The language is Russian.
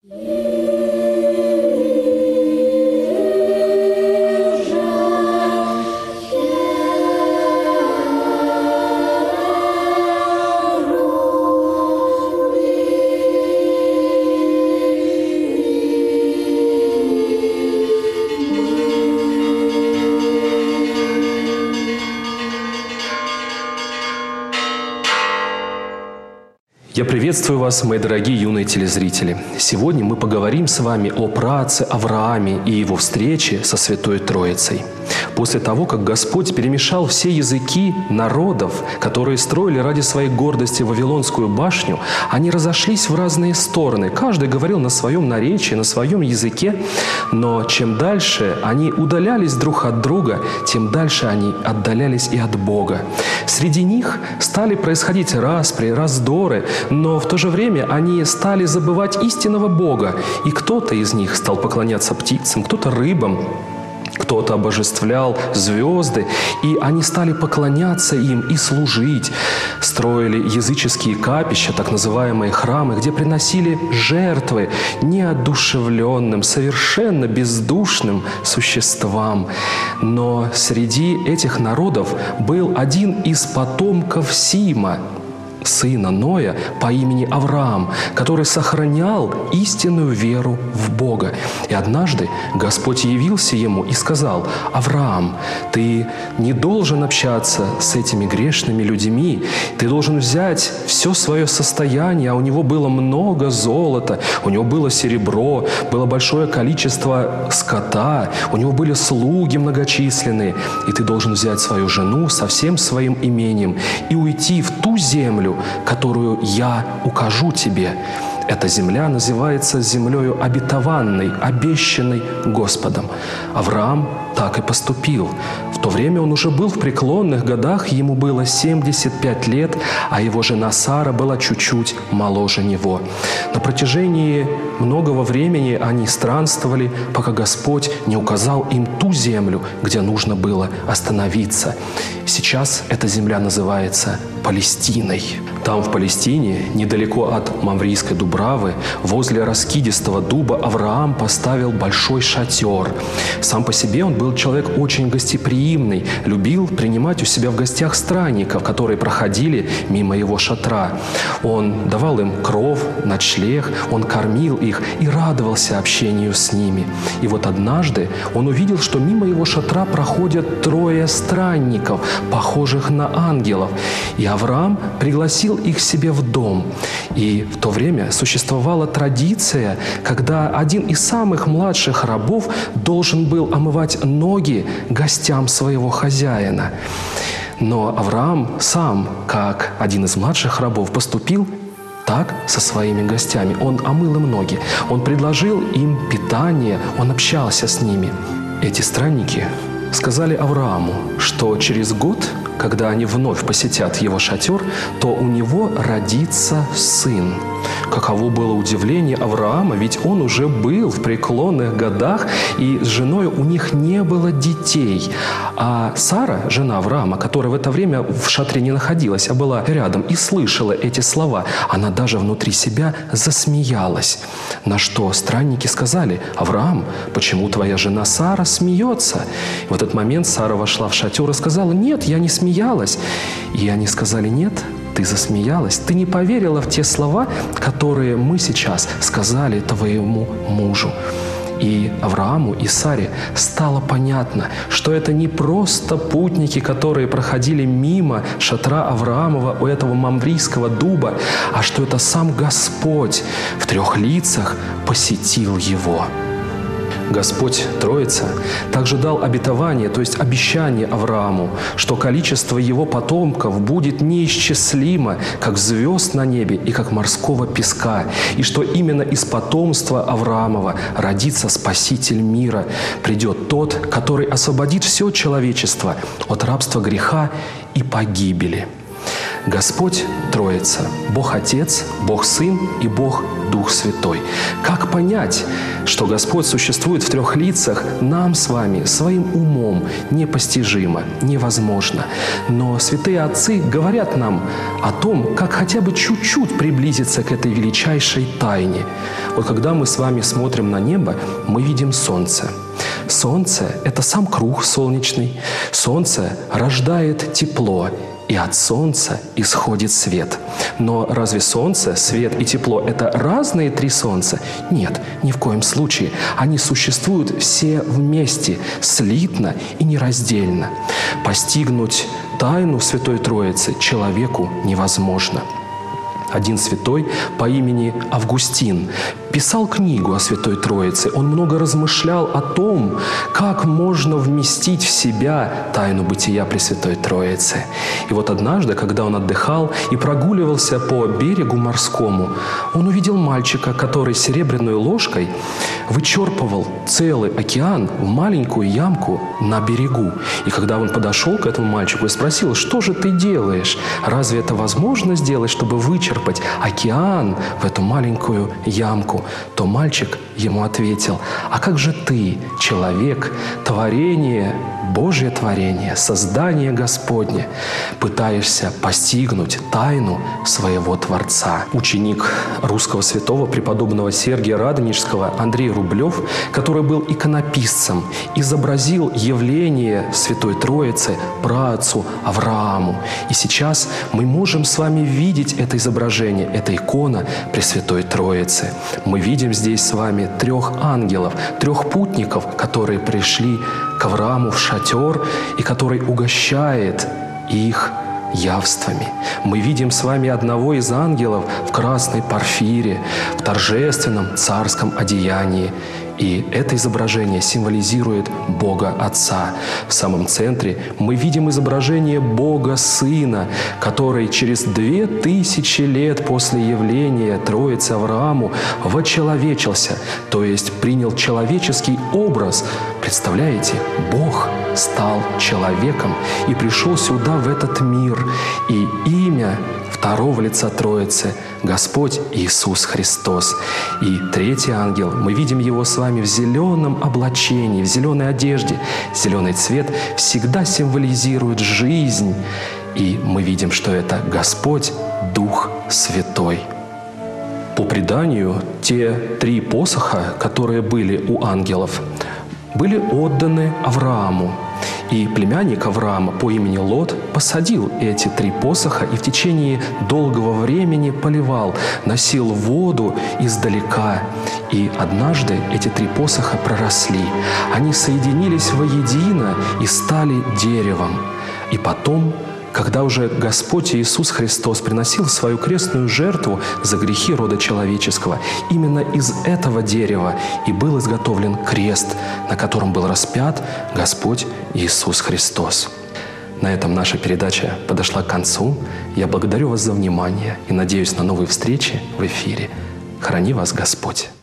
Я приветствую вас, мои дорогие юные телезрители. Сегодня мы поговорим с вами о праотце Аврааме и его встрече со Святой Троицей. После того, как Господь перемешал все языки народов, которые строили ради своей гордости Вавилонскую башню, они разошлись в разные стороны. Каждый говорил на своем наречии, на своем языке. Но чем дальше они удалялись друг от друга, тем дальше они отдалялись и от Бога. Среди них стали происходить распри, раздоры, но в то же время они стали забывать истинного Бога. И кто-то из них стал поклоняться птицам, кто-то рыбам, кто-то обожествлял звезды, и они стали поклоняться им и служить. Строили языческие капища, так называемые храмы, где приносили жертвы неодушевленным, совершенно бездушным существам. Но среди этих народов был один из потомков Сима, сына Ноя по имени Авраам, который сохранял истинную веру в Бога. И однажды Господь явился ему и сказал: «Авраам, ты не должен общаться с этими грешными людьми, ты должен взять все свое состояние, а у него было много золота, у него было серебро, было большое количество скота, у него были слуги многочисленные, и ты должен взять свою жену со всем своим имением и уйти в ту землю, которую я укажу тебе». Эта земля называется землею обетованной, обещанной Господом. Авраам так и поступил. В то время он уже был в преклонных годах, ему было 75 лет, а его жена Сара была чуть-чуть моложе него. На протяжении многого времени они странствовали, пока Господь не указал им ту землю, где нужно было остановиться. Сейчас эта земля называется Палестиной. Там, в Палестине, недалеко от Мамрийской Дубравы, возле раскидистого дуба, Авраам поставил большой шатер. Сам по себе он был человек очень гостеприимный, любил принимать у себя в гостях странников, которые проходили мимо его шатра. Он давал им кров, ночлег, он кормил их и радовался общению с ними. И вот однажды он увидел, что мимо его шатра проходят 3 странников, похожих на ангелов. И Авраам пригласил их себе в дом. И в то время существовала традиция, когда один из самых младших рабов должен был омывать ноги гостям своего хозяина. Но Авраам сам, как один из младших рабов, поступил так со своими гостями. Он омыл им ноги, он предложил им питание, он общался с ними. Эти странники сказали Аврааму, что через год, когда они вновь посетят его шатер, то у него родится сын. Каково было удивление Авраама, ведь он уже был в преклонных годах, и с женой у них не было детей. А Сара, жена Авраама, которая в это время в шатре не находилась, а была рядом и слышала эти слова, она даже внутри себя засмеялась. На что странники сказали: «Авраам, почему твоя жена Сара смеется?» И в этот момент Сара вошла в шатер и сказала: «Нет, я не смеялась». И они сказали: «Нет, ты засмеялась, ты не поверила в те слова, которые мы сейчас сказали твоему мужу». И Аврааму и Саре стало понятно, что это не просто путники, которые проходили мимо шатра Авраамова у этого мамрийского дуба, а что это сам Господь в 3 лицах посетил его. Господь Троица также дал обетование, то есть обещание Аврааму, что количество его потомков будет неисчислимо, как звезд на небе и как морского песка, и что именно из потомства Авраамова родится Спаситель мира, придет тот, который освободит все человечество от рабства греха и погибели. Господь Троица, Бог Отец, Бог Сын и Бог Дух Святой. Как понять, что Господь существует в трех лицах, нам с вами своим умом непостижимо, невозможно. Но святые отцы говорят нам о том, как хотя бы чуть-чуть приблизиться к этой величайшей тайне. Вот когда мы с вами смотрим на небо, мы видим солнце. Солнце – это сам круг солнечный. Солнце рождает тепло, и от солнца исходит свет. Но разве солнце, свет и тепло – это разные три солнца? Нет, ни в коем случае. Они существуют все вместе, слитно и нераздельно. Постигнуть тайну Святой Троицы человеку невозможно. Один святой по имени Августин писал книгу о Святой Троице. Он много размышлял о том, как можно вместить в себя тайну бытия Пресвятой Троицы. И вот однажды, когда он отдыхал и прогуливался по берегу морскому, он увидел мальчика, который серебряной ложкой вычерпывал целый океан в маленькую ямку на берегу. И когда он подошел к этому мальчику и спросил: «Что же ты делаешь? Разве это возможно сделать, чтобы вычерпать океан в эту маленькую ямку?» То мальчик ему ответил: «А как же ты, человек, творение, Божье творение, создание Господне, пытаешься постигнуть тайну своего Творца?» Ученик русского святого преподобного Сергия Радонежского Андрей Рублев, который был иконописцем, изобразил явление Святой Троицы праотцу Аврааму. И сейчас мы можем с вами видеть это изображение, это икона Пресвятой Троицы. Мы видим здесь с вами трех ангелов, трех путников, которые пришли к Аврааму в шатер и который угощает их явствами. Мы видим с вами одного из ангелов в красной парфире, в торжественном царском одеянии. И это изображение символизирует Бога Отца. В самом центре мы видим изображение Бога Сына, который через 2000 лет после явления Троицы Аврааму вочеловечился, то есть принял человеческий образ. Представляете, Бог стал человеком и пришел сюда, в этот мир. И имя второго лица Троицы – Господь Иисус Христос. И третий ангел, мы видим его с вами в зеленом облачении, в зеленой одежде. Зеленый цвет всегда символизирует жизнь. И мы видим, что это Господь Дух Святой. По преданию, те три посоха, которые были у ангелов, были отданы Аврааму. И племянник Авраама по имени Лот посадил эти три посоха и в течение долгого времени поливал, носил воду издалека. И однажды эти три посоха проросли. Они соединились воедино и стали деревом. И потом, когда уже Господь Иисус Христос приносил свою крестную жертву за грехи рода человеческого, именно из этого дерева и был изготовлен крест, на котором был распят Господь Иисус Христос. На этом наша передача подошла к концу. Я благодарю вас за внимание и надеюсь на новые встречи в эфире. Храни вас Господь!